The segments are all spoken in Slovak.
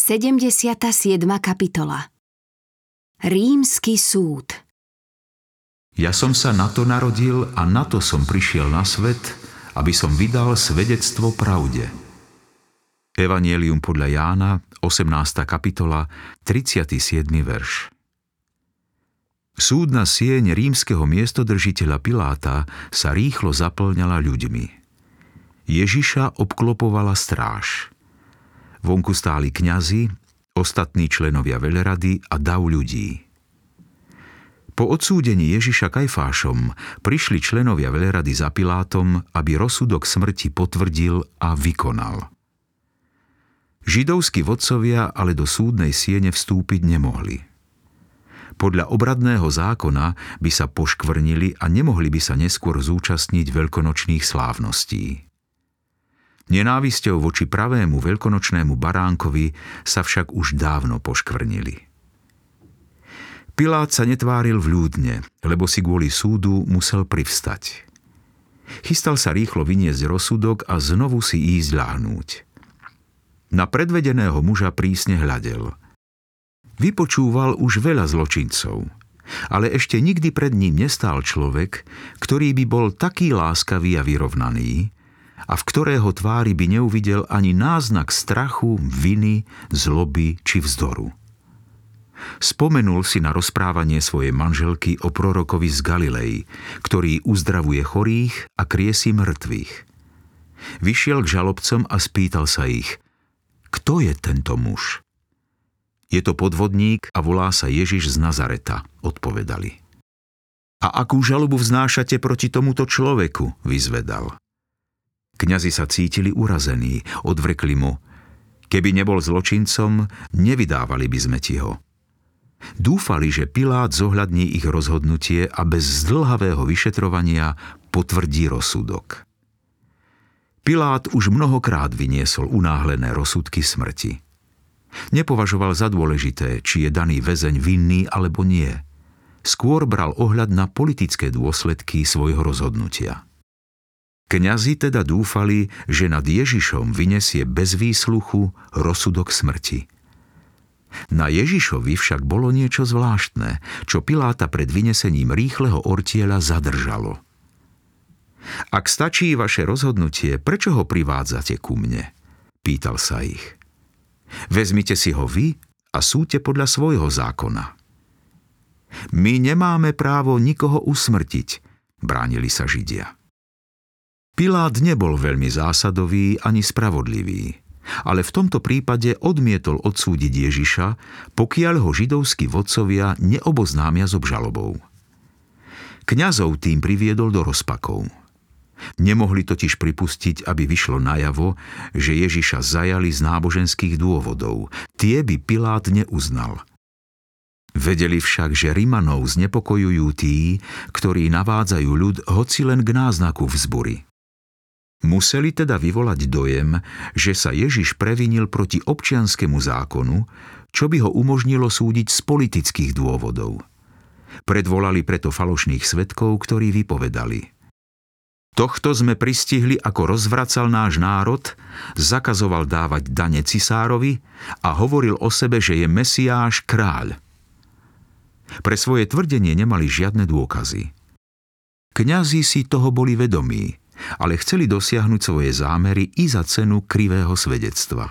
77. kapitola. Rímsky súd. Ja som sa na to narodil a na to som prišiel na svet, aby som vydal svedectvo pravde. Evangelium podľa Jána, 18. kapitola, 37. verš. Súdna sieň rímskeho miestodržiteľa Piláta sa rýchlo zaplňala ľuďmi. Ježiša obklopovala stráž. Vonku stáli kňazi, ostatní členovia veľrady a dav ľudí. Po odsúdení Ježiša Kajfášom prišli členovia veľrady za Pilátom, aby rozsudok smrti potvrdil a vykonal. Židovskí vodcovia ale do súdnej siene vstúpiť nemohli. Podľa obradného zákona by sa poškvrnili a nemohli by sa neskôr zúčastniť veľkonočných slávností. Nenávisťou voči pravému veľkonočnému baránkovi sa však už dávno poškvrnili. Pilát sa netváril vľúdne, lebo si kvôli súdu musel privstať. Chystal sa rýchlo vyniesť rozsudok a znovu si ísť ľahnúť. Na predvedeného muža prísne hľadel. Vypočúval už veľa zločincov, ale ešte nikdy pred ním nestál človek, ktorý by bol taký láskavý a vyrovnaný, a v ktorého tvári by neuvidel ani náznak strachu, viny, zloby či vzdoru. Spomenul si na rozprávanie svojej manželky o prorokovi z Galilei, ktorý uzdravuje chorých a kriesí mŕtvych. Vyšiel k žalobcom a spýtal sa ich, kto je tento muž? Je to podvodník a volá sa Ježiš z Nazareta, odpovedali. A akú žalobu vznášate proti tomuto človeku, vyzvedal. Kňazi sa cítili urazení, odvrekli mu. Keby nebol zločincom, nevydávali by sme ti ho. Dúfali, že Pilát zohľadní ich rozhodnutie a bez zdĺhavého vyšetrovania potvrdí rozsudok. Pilát už mnohokrát vyniesol unáhlené rozsudky smrti. Nepovažoval za dôležité, či je daný väzeň vinný alebo nie. Skôr bral ohľad na politické dôsledky svojho rozhodnutia. Kňazi teda dúfali, že nad Ježišom vyniesie bez výsluchu rozsudok smrti. Na Ježišovi však bolo niečo zvláštne, čo Piláta pred vynesením rýchleho ortieľa zadržalo. Ak stačí vaše rozhodnutie, prečo ho privádzate ku mne? Pýtal sa ich. Vezmite si ho vy a súďte podľa svojho zákona. My nemáme právo nikoho usmrtiť, bránili sa Židia. Pilát nebol veľmi zásadový ani spravodlivý, ale v tomto prípade odmietol odsúdiť Ježiša, pokiaľ ho židovskí vodcovia neoboznámia s obžalobou. Kňazov tým priviedol do rozpakov. Nemohli totiž pripustiť, aby vyšlo najavo, že Ježiša zajali z náboženských dôvodov. Tie by Pilát neuznal. Vedeli však, že Rimanov znepokojujú tí, ktorí navádzajú ľud hoci len k náznaku vzbury. Museli teda vyvolať dojem, že sa Ježiš previnil proti občianskému zákonu, čo by ho umožnilo súdiť z politických dôvodov. Predvolali preto falošných svedkov, ktorí vypovedali. Tohto sme pristihli, ako rozvracal náš národ, zakazoval dávať dane cisárovi a hovoril o sebe, že je Mesiáš kráľ. Pre svoje tvrdenie nemali žiadne dôkazy. Kňazi si toho boli vedomí, ale chceli dosiahnuť svoje zámery i za cenu krivého svedectva.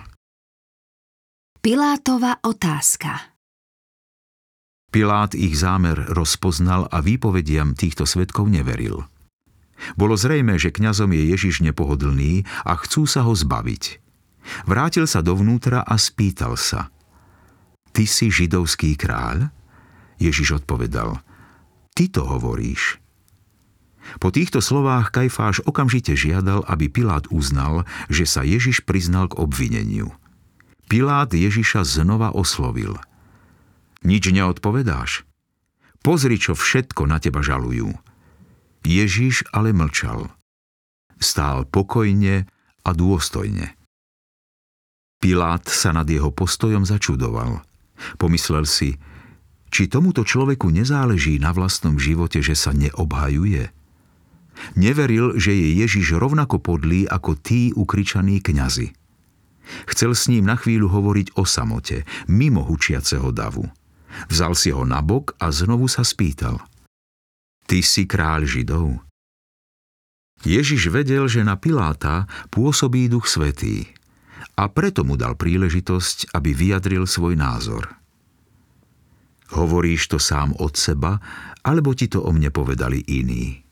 Pilátova otázka. Pilát ich zámer rozpoznal a výpovediam týchto svedkov neveril. Bolo zrejmé, že kňazom je Ježiš nepohodlný a chcú sa ho zbaviť. Vrátil sa dovnútra a spýtal sa. Ty si židovský kráľ? Ježiš odpovedal. Ty to hovoríš. Po týchto slovách Kajfáš okamžite žiadal, aby Pilát uznal, že sa Ježiš priznal k obvineniu. Pilát Ježiša znova oslovil. Nič neodpovedáš? Pozri, čo všetko na teba žalujú. Ježiš ale mlčal. Stál pokojne a dôstojne. Pilát sa nad jeho postojom začudoval. Pomyslel si, či tomuto človeku nezáleží na vlastnom živote, že sa neobhajuje? Neveril, že je Ježiš rovnako podlý ako tí ukričaní kňazi. Chcel s ním na chvíľu hovoriť o samote, mimo hučiaceho davu. Vzal si ho nabok a znovu sa spýtal: Ty si kráľ Židov? Ježiš vedel, že na Piláta pôsobí Duch Svätý a preto mu dal príležitosť, aby vyjadril svoj názor. Hovoríš to sám od seba, alebo ti to o mne povedali iní?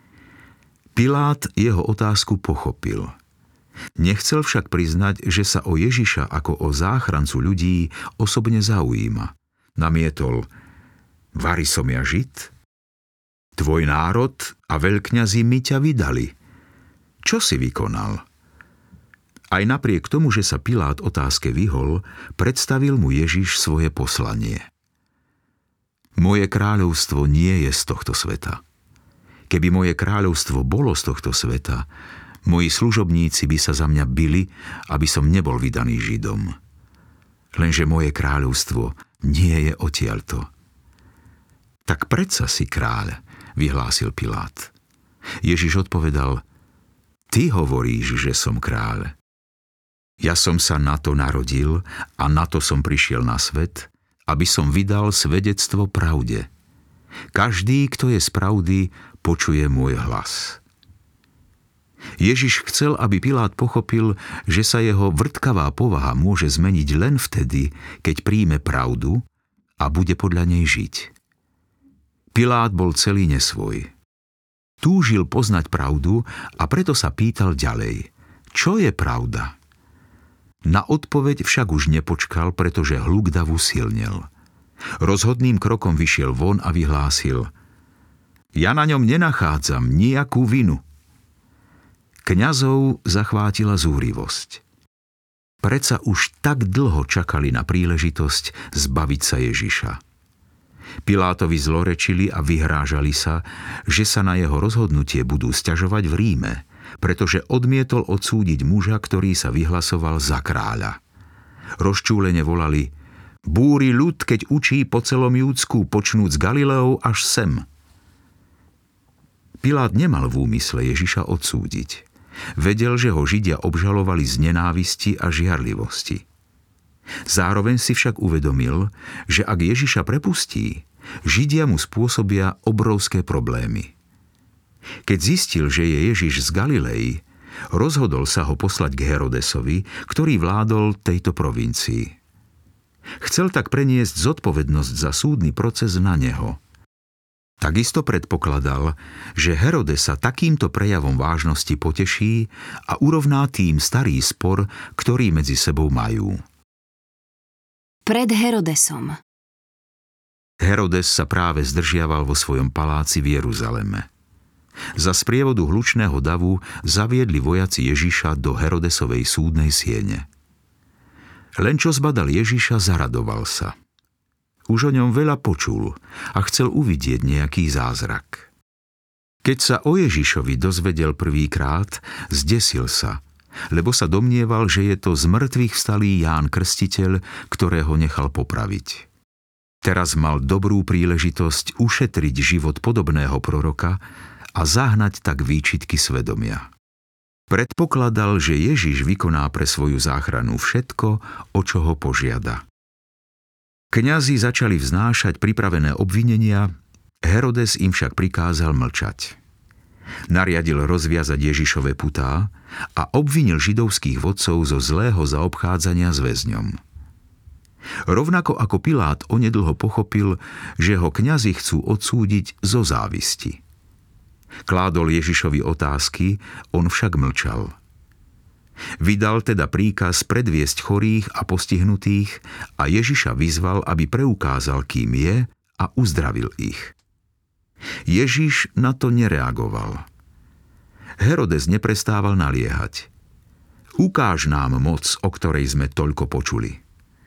Pilát jeho otázku pochopil. Nechcel však priznať, že sa o Ježiša ako o záchrancu ľudí osobne zaujíma. Namietol: Vari som ja Žid? Tvoj národ a veľkňazi mi ťa vydali. Čo si vykonal? Aj napriek tomu, že sa Pilát otázke vyhol, predstavil mu Ježiš svoje poslanie. Moje kráľovstvo nie je z tohto sveta. Keby moje kráľovstvo bolo z tohto sveta, moji služobníci by sa za mňa bili, aby som nebol vydaný Židom. Lenže moje kráľovstvo nie je odtiaľto. Tak predsa si kráľ, vyhlásil Pilát. Ježiš odpovedal: Ty hovoríš, že som kráľ. Ja som sa na to narodil a na to som prišiel na svet, aby som vydal svedectvo pravde. Každý, kto je z pravdy, počuje môj hlas. Ježiš chcel, aby Pilát pochopil, že sa jeho vrtkavá povaha môže zmeniť len vtedy, keď príjme pravdu a bude podľa nej žiť. Pilát bol celý nesvoj. Túžil poznať pravdu a preto sa pýtal ďalej: Čo je pravda? Na odpoveď však už nepočkal, pretože hluk davu silnel. Rozhodným krokom vyšiel von a vyhlásil: Ja na ňom nenachádzam nejakú vinu. Kňazov zachvátila zúrivosť. Predsa už tak dlho čakali na príležitosť zbaviť sa Ježiša. Pilátovi zlorečili a vyhrážali sa, že sa na jeho rozhodnutie budú sťažovať v Ríme, pretože odmietol odsúdiť muža, ktorý sa vyhlasoval za kráľa. Rozčúlene volali: Búri ľud, keď učí po celom Júdsku, počnúc Galileou až sem. Pilát nemal v úmysle Ježiša odsúdiť. Vedel, že ho Židia obžalovali z nenávisti a žiarlivosti. Zároveň si však uvedomil, že ak Ježiša prepustí, Židia mu spôsobia obrovské problémy. Keď zistil, že je Ježiš z Galilei, rozhodol sa ho poslať k Herodesovi, ktorý vládol tejto provincii. Chcel tak preniesť zodpovednosť za súdny proces na neho. Takisto predpokladal, že Herodes sa takýmto prejavom vážnosti poteší a urovná tým starý spor, ktorý medzi sebou majú. Pred Herodesom. Herodes sa práve zdržiaval vo svojom paláci v Jeruzaleme. Za sprievodu hlučného davu zaviedli vojaci Ježiša do Herodesovej súdnej siene. Len čo zbadal Ježiša, zaradoval sa. Už o ňom veľa počul a chcel uvidieť nejaký zázrak. Keď sa o Ježišovi dozvedel prvýkrát, zdesil sa, lebo sa domnieval, že je to z mŕtvych vstalý Ján Krstiteľ, ktorého nechal popraviť. Teraz mal dobrú príležitosť ušetriť život podobného proroka a zahnať tak výčitky svedomia. Predpokladal, že Ježiš vykoná pre svoju záchranu všetko, o čo ho požiada. Kňazi začali vznášať pripravené obvinenia, Herodes im však prikázal mlčať. Nariadil rozviazať Ježišove putá a obvinil židovských vodcov zo zlého zaobchádzania s väzňom. Rovnako ako Pilát onedlho pochopil, že ho kňazi chcú odsúdiť zo závisti. Kládol Ježišovi otázky, on však mlčal. Vydal teda príkaz predviesť chorých a postihnutých a Ježiša vyzval, aby preukázal, kým je, a uzdravil ich. Ježiš na to nereagoval. Herodes neprestával naliehať: Ukáž nám moc, o ktorej sme toľko počuli.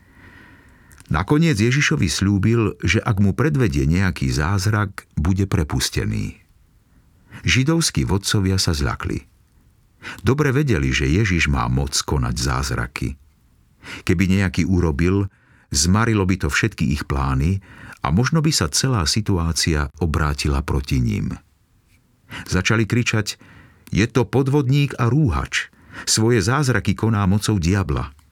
Nakoniec Ježišovi sľúbil, že ak mu predvedie nejaký zázrak, bude prepustený. Židovskí vodcovia sa zľakli. Dobre vedeli, že Ježiš má moc konať zázraky. Keby nejaký urobil, zmarilo by to všetky ich plány a možno by sa celá situácia obrátila proti ním. Začali kričať: Je to podvodník a rúhač. Svoje zázraky koná mocou diabla.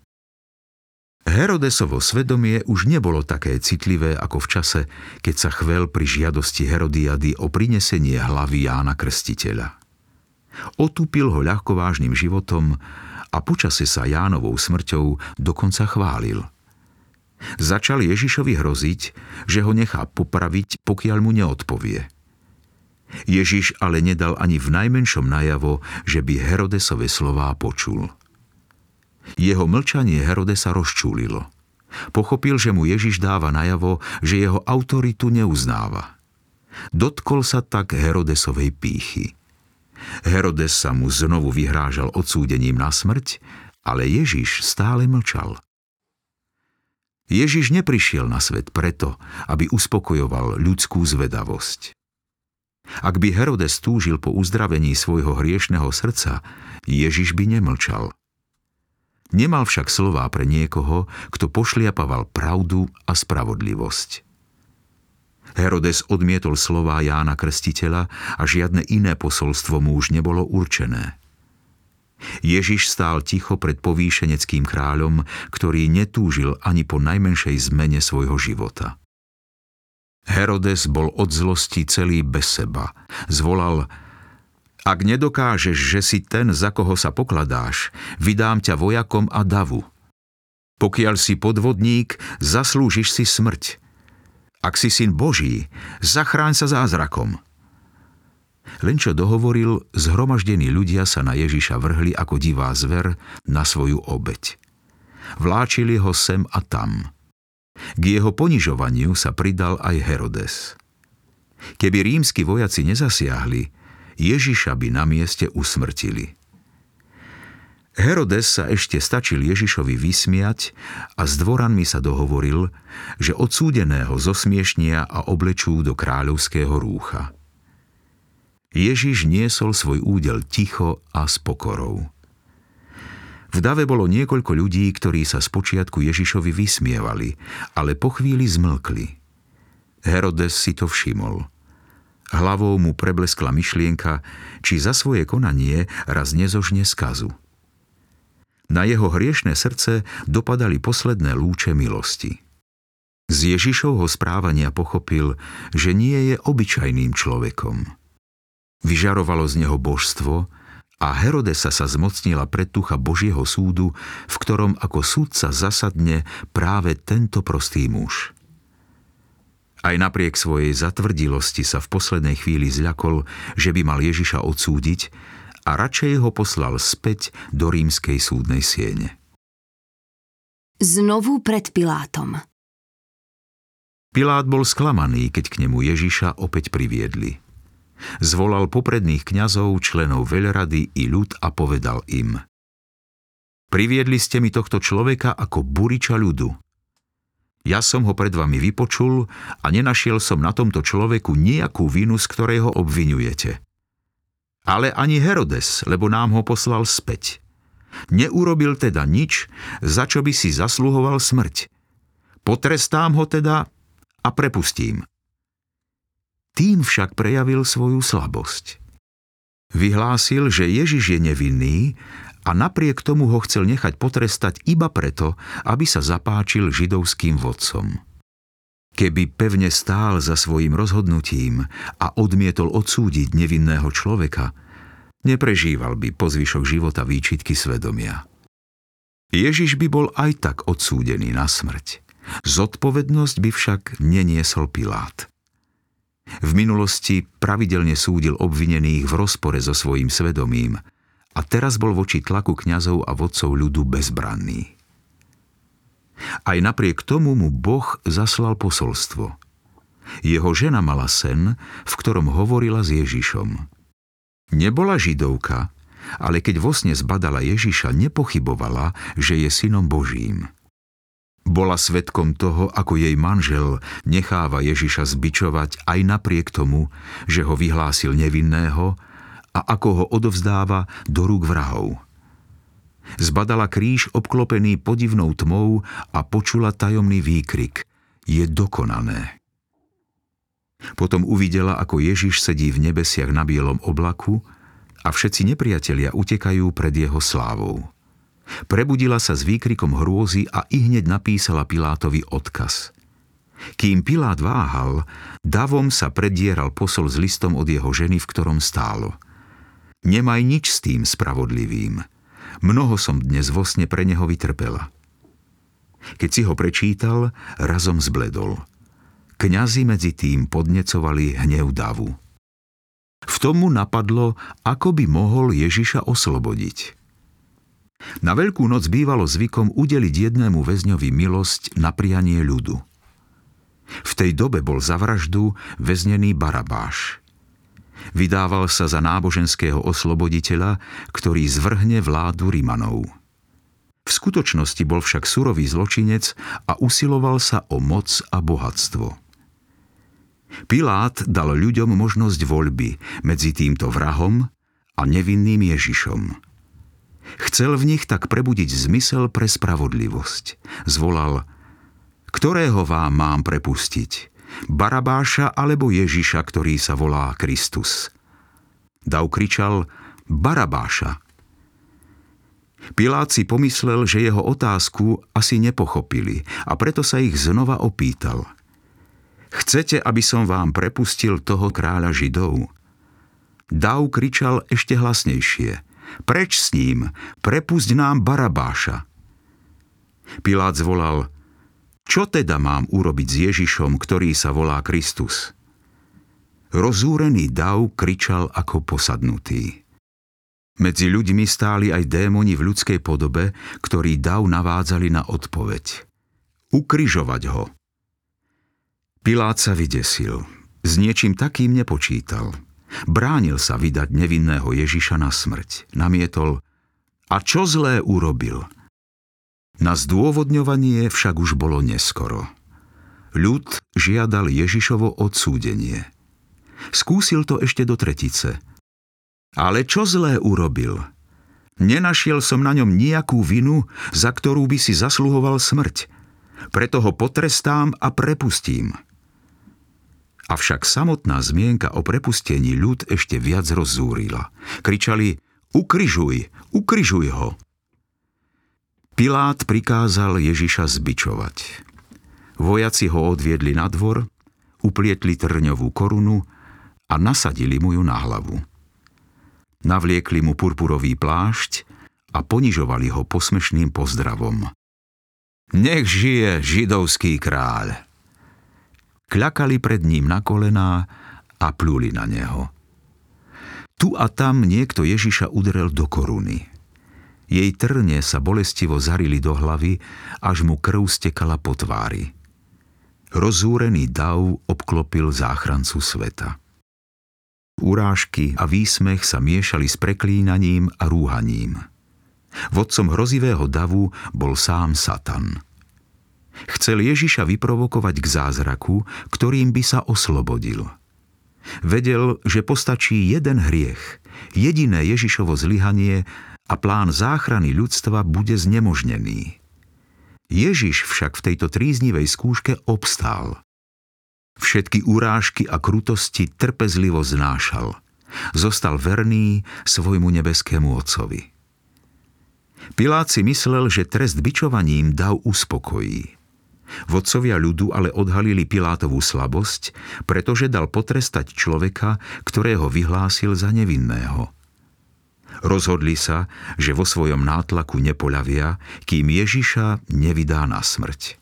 Herodesovo svedomie už nebolo také citlivé ako v čase, keď sa chvel pri žiadosti Herodiady o prinesenie hlavy Jána Krstiteľa. Otupil ho ľahkovážnym životom a počase sa Jánovou smrťou dokonca chválil. Začal Ježišovi hroziť, že ho nechá popraviť, pokiaľ mu neodpovie. Ježiš ale nedal ani v najmenšom najavo, že by Herodesove slová počul. Jeho mlčanie Herodesa rozčúlilo. Pochopil, že mu Ježiš dáva najavo, že jeho autoritu neuznáva. Dotkol sa tak Herodesovej pýchy. Herodes sa mu znovu vyhrážal odsúdením na smrť, ale Ježiš stále mlčal. Ježiš neprišiel na svet preto, aby uspokojoval ľudskú zvedavosť. Ak by Herodes túžil po uzdravení svojho hriešneho srdca, Ježiš by nemlčal. Nemal však slová pre niekoho, kto pošliapaval pravdu a spravodlivosť. Herodes odmietol slová Jána Krstiteľa a žiadne iné posolstvo mu už nebolo určené. Ježiš stál ticho pred povýšeneckým kráľom, ktorý netúžil ani po najmenšej zmene svojho života. Herodes bol od zlosti celý bez seba. Zvolal: Ak nedokážeš, že si ten, za koho sa pokladáš, vydám ťa vojakom a davu. Pokiaľ si podvodník, zaslúžiš si smrť. Ak si syn Boží, zachráň sa zázrakom. Len čo dohovoril, zhromaždení ľudia sa na Ježiša vrhli ako divá zver na svoju obeť. Vláčili ho sem a tam. K jeho ponižovaniu sa pridal aj Herodes. Keby rímski vojaci nezasiahli, Ježiša by na mieste usmrtili. Herodes sa ešte stačil Ježišovi vysmiať a s dvoranmi sa dohovoril, že odsúdeného zosmiešnia a oblečú do kráľovského rúcha. Ježiš niesol svoj údel ticho a s pokorou. V dave bolo niekoľko ľudí, ktorí sa spočiatku Ježišovi vysmievali, ale po chvíli zmlkli. Herodes si to všimol. Hlavou mu prebleskla myšlienka, či za svoje konanie raz nezožne skazu. Na jeho hriešne srdce dopadali posledné lúče milosti. Z Ježišovho správania pochopil, že nie je obyčajným človekom. Vyžarovalo z neho božstvo a Herodesa sa zmocnila predtucha Božieho súdu, v ktorom ako sudca zasadne práve tento prostý muž. Aj napriek svojej zatvrdilosti sa v poslednej chvíli zľakol, že by mal Ježiša odsúdiť a radšej ho poslal späť do rímskej súdnej siene. Znovu pred Pilátom. Pilát bol sklamaný, keď k nemu Ježiša opäť priviedli. Zvolal popredných kňazov, členov veľrady i ľud a povedal im: Priviedli ste mi tohto človeka ako buriča ľudu. Ja som ho pred vami vypočul a nenašiel som na tomto človeku nejakú vinu, z ktorej ho obviňujete. Ale ani Herodes, lebo nám ho poslal späť. Neurobil teda nič, za čo by si zasluhoval smrť. Potrestám ho teda a prepustím. Tým však prejavil svoju slabosť. Vyhlásil, že Ježiš je nevinný a napriek tomu ho chcel nechať potrestať iba preto, aby sa zapáčil židovským vodcom. Keby pevne stál za svojím rozhodnutím a odmietol odsúdiť nevinného človeka, neprežíval by po zvyšok života výčitky svedomia. Ježiš by bol aj tak odsúdený na smrť. Zodpovednosť by však neniesol Pilát. V minulosti pravidelne súdil obvinených v rozpore so svojím svedomím a teraz bol voči tlaku kňazov a vodcov ľudu bezbranný. Aj napriek tomu mu Boh zaslal posolstvo. Jeho žena mala sen, v ktorom hovorila s Ježišom. Nebola Židovka, ale keď vo sne zbadala Ježiša, nepochybovala, že je synom Božím. Bola svedkom toho, ako jej manžel necháva Ježiša zbičovať aj napriek tomu, že ho vyhlásil nevinného a ako ho odovzdáva do rúk vrahov. Zbadala kríž obklopený podivnou tmou a počula tajomný výkrik: Je dokonané. Potom uvidela, ako Ježiš sedí v nebesiach na bielom oblaku a všetci nepriatelia utekajú pred jeho slávou. Prebudila sa s výkrikom hrôzy a ihneď napísala Pilátovi odkaz. Kým Pilát váhal, davom sa predieral posol s listom od jeho ženy, v ktorom stálo: Nemaj nič s tým spravodlivým. Mnoho som dnes vo sne pre neho vytrpela. Keď si ho prečítal, razom zbledol. Kňazi medzi tým podnecovali hnev davu. V tomu napadlo, ako by mohol Ježiša oslobodiť. Na Veľkú noc bývalo zvykom udeliť jednému väzňovi milosť na prianie ľudu. V tej dobe bol za vraždu väznený Barabáš. Vydával sa za náboženského osloboditeľa, ktorý zvrhne vládu Rimanov. V skutočnosti bol však surový zločinec a usiloval sa o moc a bohatstvo. Pilát dal ľuďom možnosť voľby medzi týmto vrahom a nevinným Ježišom. Chcel v nich tak prebudiť zmysel pre spravodlivosť. Zvolal: Ktorého vám mám prepustiť? Barabáša alebo Ježiša, ktorý sa volá Kristus? Dav kričal: Barabáša. Pilát si pomyslel, že jeho otázku asi nepochopili, a preto sa ich znova opýtal: Chcete, aby som vám prepustil toho kráľa Židov? Dav kričal ešte hlasnejšie: Preč s ním, prepusť nám Barabáša. Pilát zvolal: Čo teda mám urobiť s Ježišom, ktorý sa volá Kristus? Rozúrený dav kričal ako posadnutý. Medzi ľuďmi stáli aj démoni v ľudskej podobe, ktorí dav navádzali na odpoveď: Ukrižovať ho. Pilát sa vydesil. S niečím takým nepočítal. Bránil sa vydať nevinného Ježiša na smrť. Namietol: A čo zlé urobil? Na zdôvodňovanie však už bolo neskoro. Ľud žiadal Ježišovo odsúdenie. Skúsil to ešte do tretice. Ale čo zlé urobil? Nenašiel som na ňom nejakú vinu, za ktorú by si zasluhoval smrť. Preto ho potrestám a prepustím. Avšak samotná zmienka o prepustení ľud ešte viac rozzúrila. Kričali: Ukrižuj, ukrižuj ho! Pilát prikázal Ježiša zbičovať. Vojaci ho odviedli na dvor, uplietli trňovú korunu a nasadili mu ju na hlavu. Navliekli mu purpurový plášť a ponižovali ho posmešným pozdravom: Nech žije židovský kráľ! Kľakali pred ním na kolená a pľuli na neho. Tu a tam niekto Ježiša udrel do koruny. Jej trne sa bolestivo zarili do hlavy, až mu krv stekala po tvári. Rozúrený dav obklopil záchrancu sveta. Urážky a výsmech sa miešali s preklínaním a rúhaním. Vodcom hrozivého davu bol sám Satan. Chcel Ježiša vyprovokovať k zázraku, ktorým by sa oslobodil. Vedel, že postačí jeden hriech, jediné Ježišovo zlyhanie a plán záchrany ľudstva bude znemožnený. Ježiš však v tejto tríznivej skúške obstál. Všetky urážky a krutosti trpezlivo znášal. Zostal verný svojmu nebeskému Otcovi. Pilát si myslel, že trest bičovaním dav uspokojí. Vodcovia ľudu ale odhalili Pilátovú slabosť, pretože dal potrestať človeka, ktorého vyhlásil za nevinného. Rozhodli sa, že vo svojom nátlaku nepoľavia, kým Ježiša nevydá na smrť.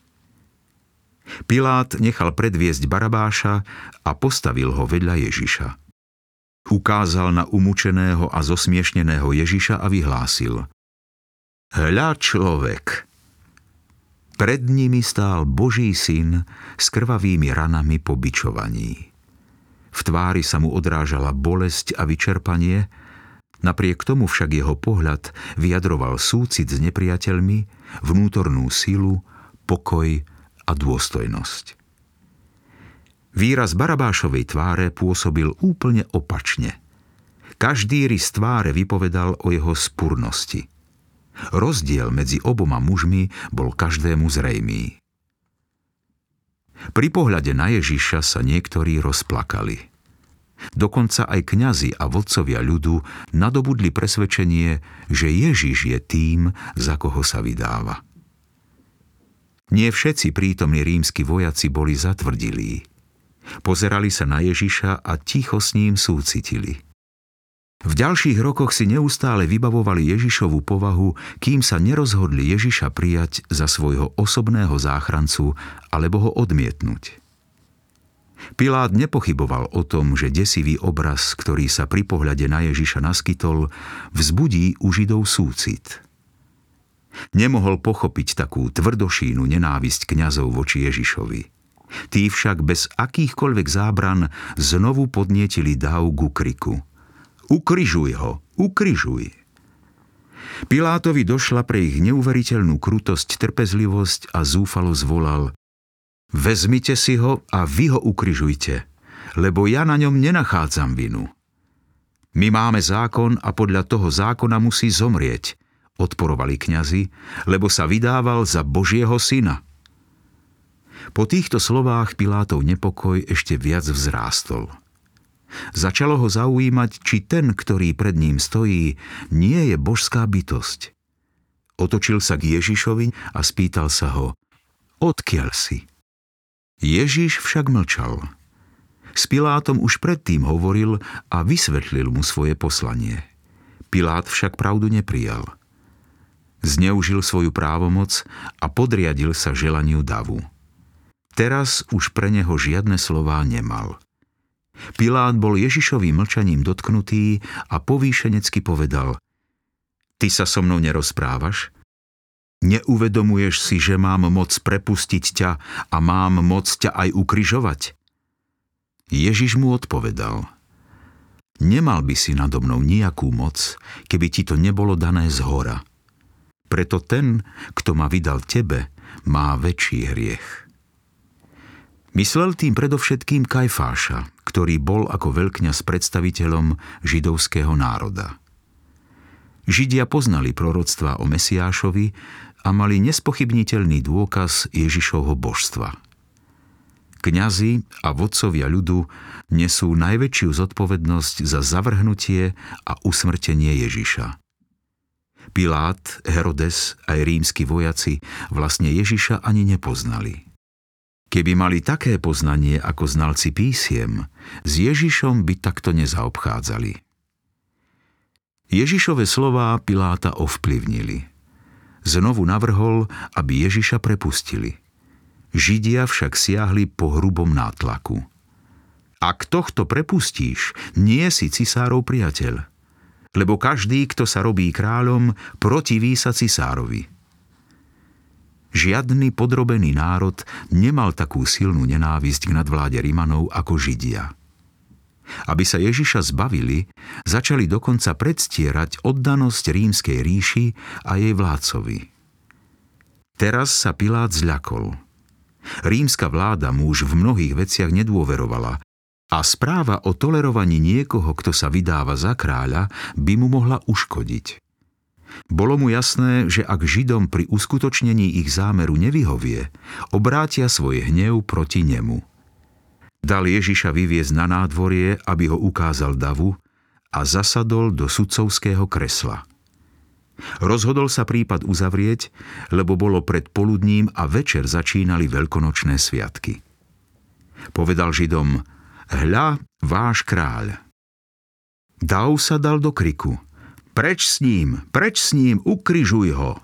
Pilát nechal predviesť Barabáša a postavil ho vedľa Ježiša. Ukázal na umučeného a zosmiešneného Ježiša a vyhlásil: Hľa človek! Pred nimi stál Boží syn s krvavými ranami po bičovaní. V tvári sa mu odrážala bolesť a vyčerpanie, napriek tomu však jeho pohľad vyjadroval súcit s nepriateľmi, vnútornú silu, pokoj a dôstojnosť. Výraz Barabášovej tváre pôsobil úplne opačne. Každý rys tváre vypovedal o jeho spurnosti. Rozdiel medzi oboma mužmi bol každému zrejmý. Pri pohľade na Ježiša sa niektorí rozplakali. Dokonca aj kňazi a vodcovia ľudu nadobudli presvedčenie, že Ježiš je tým, za koho sa vydáva. Nie všetci prítomní rímski vojaci boli zatvrdilí. Pozerali sa na Ježiša a ticho s ním súcitili. V ďalších rokoch si neustále vybavovali Ježišovu povahu, kým sa nerozhodli Ježiša prijať za svojho osobného záchrancu alebo ho odmietnúť. Pilát nepochyboval o tom, že desivý obraz, ktorý sa pri pohľade na Ježiša naskytol, vzbudí u Židov súcit. Nemohol pochopiť takú tvrdošínu nenávisť kňazov voči Ježišovi. Tí však bez akýchkoľvek zábran znovu podnietili dáv ku kriku: Ukrižuj ho, ukrižuj! Pilátovi došla pre ich neuveriteľnú krutosť trpezlivosť a zúfalo zvolal: Vezmite si ho a vy ho ukrižujte, lebo ja na ňom nenachádzam vinu. My máme zákon a podľa toho zákona musí zomrieť, odporovali kňazi, lebo sa vydával za Božieho syna. Po týchto slovách Pilátov nepokoj ešte viac vzrástol. Začalo ho zaujímať, či ten, ktorý pred ním stojí, nie je božská bytosť. Otočil sa k Ježišovi a spýtal sa ho: Odkiaľ si? Ježiš však mlčal. S Pilátom už predtým hovoril a vysvetlil mu svoje poslanie. Pilát však pravdu neprijal. Zneužil svoju právomoc a podriadil sa želaniu davu. Teraz už pre neho žiadne slová nemal. Pilát bol Ježišovým mlčaním dotknutý a povýšenecky povedal: Ty sa so mnou nerozprávaš? Neuvedomuješ si, že mám moc prepustiť ťa a mám moc ťa aj ukrižovať? Ježiš mu odpovedal: Nemal by si nado mnou nejakú moc, keby ti to nebolo dané zhora. Preto ten, kto ma vydal tebe, má väčší hriech. Myslel tým predovšetkým Kajfáša, ktorý bol ako veľkňaz predstaviteľom židovského národa. Židia poznali proroctvá o Mesiášovi a mali nespochybniteľný dôkaz Ježišovho božstva. Kňazi a vodcovia ľudu nesú najväčšiu zodpovednosť za zavrhnutie a usmrtenie Ježiša. Pilát, Herodes aj rímski vojaci vlastne Ježiša ani nepoznali. Keby mali také poznanie ako znalci písiem, s Ježišom by takto nezaobchádzali. Ježišove slová Piláta ovplyvnili. Znovu navrhol, aby Ježiša prepustili. Židia však siahli po hrubom nátlaku. Ak tohto prepustíš, nie si cisárov priateľ, lebo každý, kto sa robí kráľom, protiví sa cisárovi. Žiadny podrobený národ nemal takú silnú nenávisť k nadvláde Rimanov ako Židia. Aby sa Ježiša zbavili, začali dokonca predstierať oddanosť rímskej ríši a jej vládcovi. Teraz sa Pilát zľakol. Rímska vláda mu už v mnohých veciach nedôverovala a správa o tolerovaní niekoho, kto sa vydáva za kráľa, by mu mohla uškodiť. Bolo mu jasné, že ak Židom pri uskutočnení ich zámeru nevyhovie, obrátia svoj hnev proti nemu. Dal Ježiša vyviesť na nádvorie, aby ho ukázal davu, a zasadol do sudcovského kresla. Rozhodol sa prípad uzavrieť, lebo bolo pred poludním a večer začínali veľkonočné sviatky. Povedal Židom: Hľa, váš kráľ. Dav sa dal do kriku: Preč s ním, ukrižuj ho!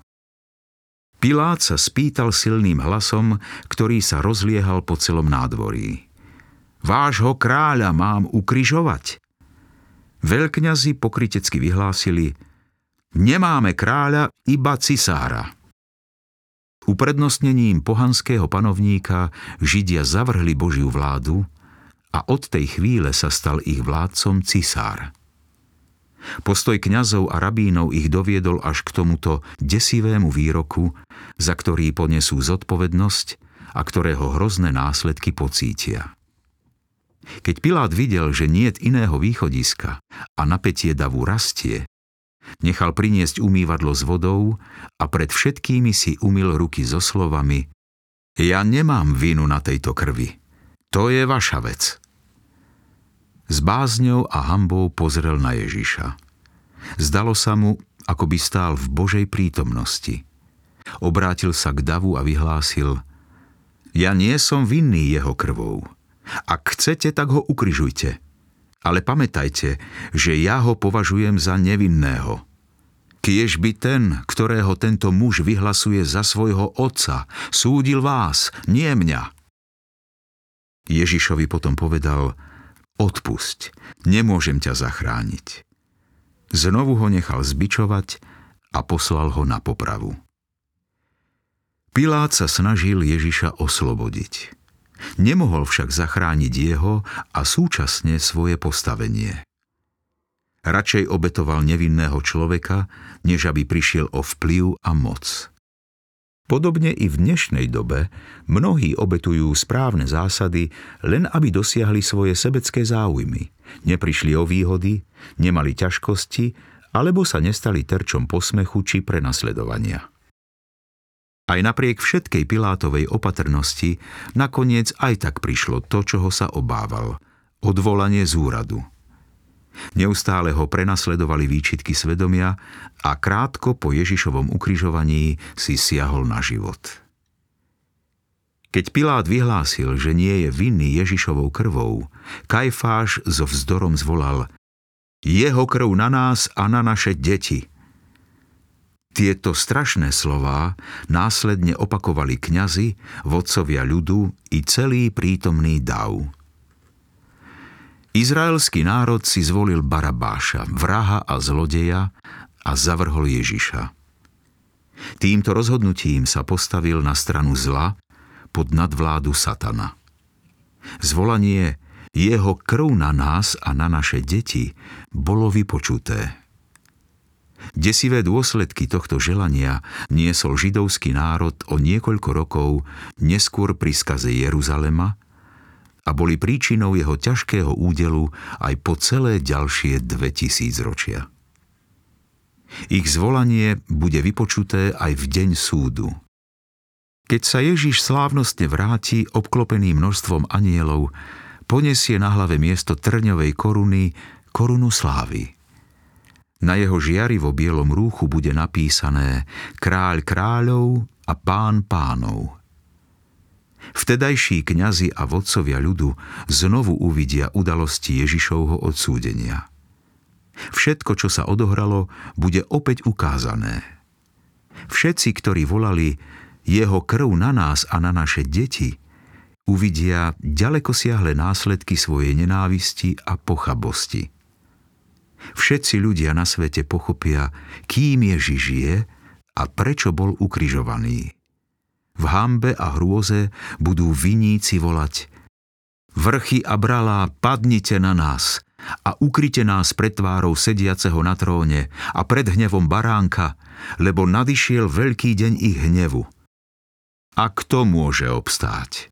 Pilát sa spýtal silným hlasom, ktorý sa rozliehal po celom nádvorí: Vášho kráľa mám ukrižovať? Veľkňazi pokrytecky vyhlásili: Nemáme kráľa, iba cisára. Uprednostnením pohanského panovníka Židia zavrhli Božiu vládu a od tej chvíle sa stal ich vládcom cisár. Postoj kňazov a rabínov ich doviedol až k tomuto desivému výroku, za ktorý ponesú zodpovednosť a ktorého hrozné následky pocítia. Keď Pilát videl, že niet iného východiska a napätie davu rastie, nechal priniesť umývadlo s vodou a pred všetkými si umyl ruky so slovami: Ja nemám vinu na tejto krvi, to je vaša vec. S bázňou a hanbou pozrel na Ježiša. Zdalo sa mu, ako by stál v Božej prítomnosti. Obrátil sa k davu a vyhlásil: Ja nie som vinný jeho krvou. Ak chcete, tak ho ukrižujte. Ale pamätajte, že ja ho považujem za nevinného. Kiež by ten, ktorého tento muž vyhlasuje za svojho otca, súdil vás, nie mňa. Ježišovi potom povedal: Odpusť, nemôžem ťa zachrániť. Znovu ho nechal zbičovať a poslal ho na popravu. Pilát sa snažil Ježiša oslobodiť. Nemohol však zachrániť jeho a súčasne svoje postavenie. Radšej obetoval nevinného človeka, než aby prišiel o vplyv a moc. Podobne i v dnešnej dobe mnohí obetujú správne zásady, len aby dosiahli svoje sebecké záujmy, neprišli o výhody, nemali ťažkosti alebo sa nestali terčom posmechu či prenasledovania. Aj napriek všetkej Pilátovej opatrnosti nakoniec aj tak prišlo to, čoho sa obával – odvolanie z úradu. Neustále ho prenasledovali výčitky svedomia a krátko po Ježišovom ukrižovaní si siahol na život. Keď Pilát vyhlásil, že nie je vinný Ježišovou krvou, Kajfáš so vzdorom zvolal: Jeho krv na nás a na naše deti. Tieto strašné slová následne opakovali kňazi, vodcovia ľudu i celý prítomný dav. Izraelský národ si zvolil Barabáša, vraha a zlodeja, a zavrhol Ježiša. Týmto rozhodnutím sa postavil na stranu zla pod nadvládu satana. Zvolanie jeho krv na nás a na naše deti bolo vypočuté. Desivé dôsledky tohto želania niesol židovský národ o niekoľko rokov neskôr pri skaze Jeruzalema a boli príčinou jeho ťažkého údelu aj po celé ďalšie 2000 ročia. Ich zvolanie bude vypočuté aj v deň súdu. Keď sa Ježiš slávnostne vráti obklopený množstvom anjelov, ponesie na hlave miesto trňovej koruny korunu slávy. Na jeho žiarivo bielom rúchu bude napísané Kráľ kráľov a Pán pánov. Vtedajší kňazi a vodcovia ľudu znovu uvidia udalosti Ježišovho odsúdenia. Všetko, čo sa odohralo, bude opäť ukázané. Všetci, ktorí volali jeho krv na nás a na naše deti, uvidia ďalekosiahle následky svojej nenávisti a pochabosti. Všetci ľudia na svete pochopia, kým Ježiš je a prečo bol ukrižovaný. V hanbe a hrôze budú viníci volať: Vrchy a bralá, padnite na nás a ukryte nás pred tvárou sediaceho na tróne a pred hnevom baránka, lebo nadišiel veľký deň ich hnevu. A kto môže obstáť?